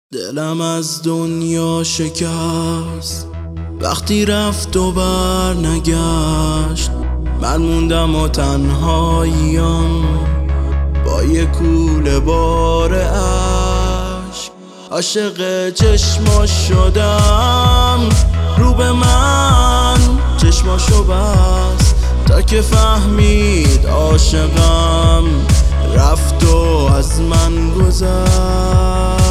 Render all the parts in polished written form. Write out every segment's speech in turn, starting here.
دلم از دنیا شکست وقتی رفت و بر نگشت. من موندم و تنهاییم با یه کوله بار عشق. عاشق چشماش شدم، رو به من چشماشو بست تا که فهمید عاشقم. رفت و از من گذشت.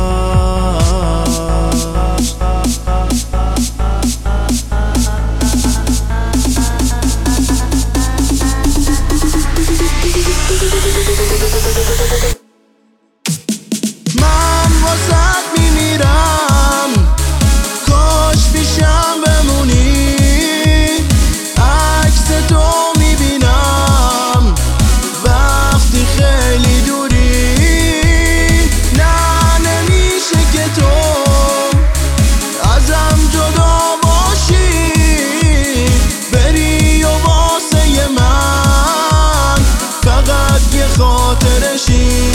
من واسط میمیرم، کاش پیشم بمونی. عکس تو میبینم وقتی خیلی دوری. نه نمیشه که تو ازم جدا باشی، بری و واسه من فقط یه خاطرشی.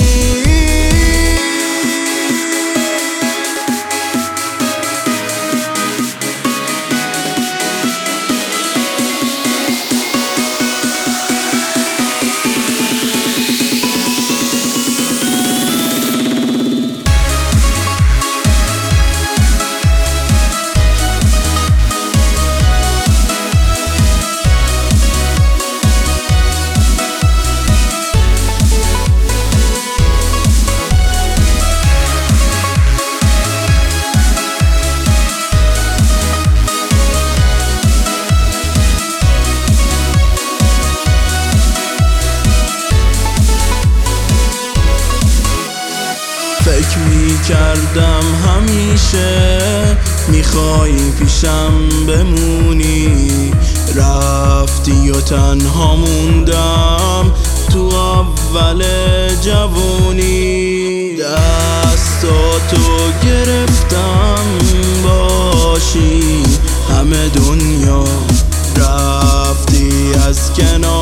فکر میکردم همیشه میخوای پیشم بمونی. رفتی و تنها موندم تو اول جوونی. دستاتو گرفتم باشی همه دنیا، رفتی از کنار